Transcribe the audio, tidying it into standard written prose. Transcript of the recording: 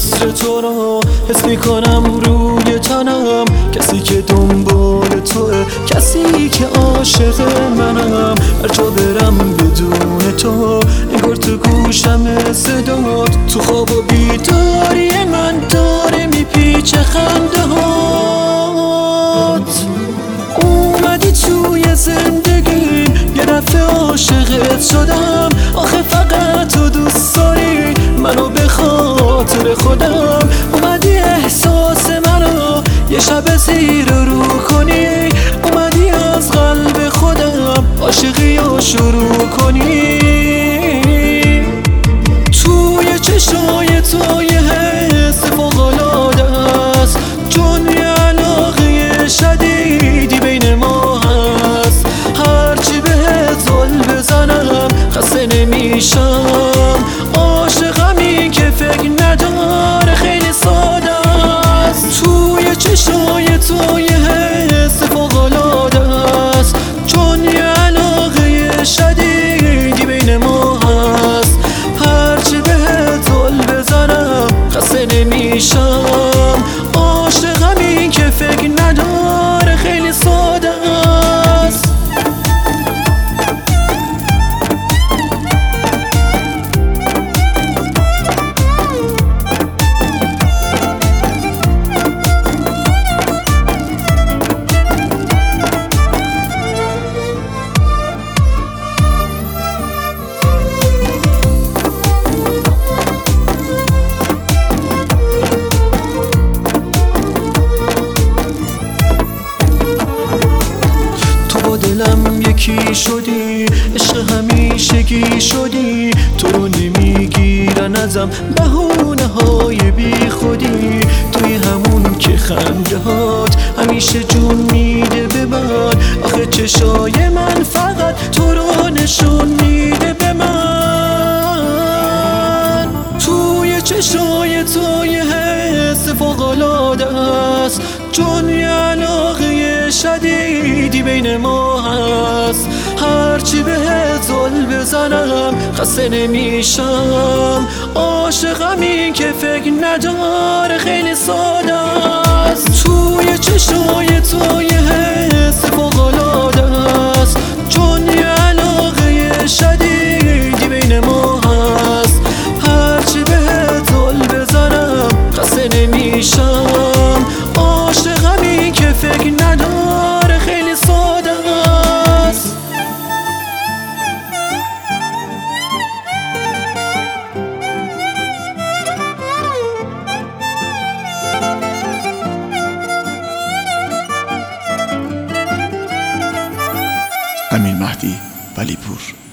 عطر تو را حس میکنم روی تنم. کسی که دنبال توه، کسی که عاشق منم. هر جا برم بدون تو انگار تو گوشم صدات. تو خواب و بیداری من داره میپیچه خنده هات. اومدی توی زندگی یه دفعه عاشقت شدم. آخه فقط تو دوست داری منو به خاطر خودم. اومدی احساس منو یه شب زیر رو کنی. اومدی از قلب خودم عاشقی رو شروع کنی. توی چشای تو یه حس فوق‌العاده است، چون یه علاقه شدیدی بین ما هست. هرچی بهت زل بزنم خسته نمیشم. عاشقمی که فکر نداره خیلی ساده است. توی چشای تو یه حس فوق‌العاده است، چون یه علاقه شدیدی بین ما هست. هرچی بهت زل بزنم خسته نمیشم. عاشقمی که فکر نداره خیلی ساده است. دلم یکی شدی، عشق همیشگی شدی. تو رو نمیگیرن ازم بهونه های بی خودی. توی همون که خنده هات همیشه جون میده به من. آخه چشای من فقط تو رو نشون میده به من. توی چشای تو یه حس فوق‌العاده است، چون یه علاقه شدیدی بین ما هست. هرچی بهت زل بزنم خسته نمیشم. عاشقمی که فکر نداره خیلی ساده است. توی چشای تو یه حس فوق‌العاده است، چون یه علاقه شدیدی بین ما هست. هرچی بهت زل بزنم خسته نمیشم. عاشقمی که فکر نداره خیلی ساده است. امین مهدی ولیپور.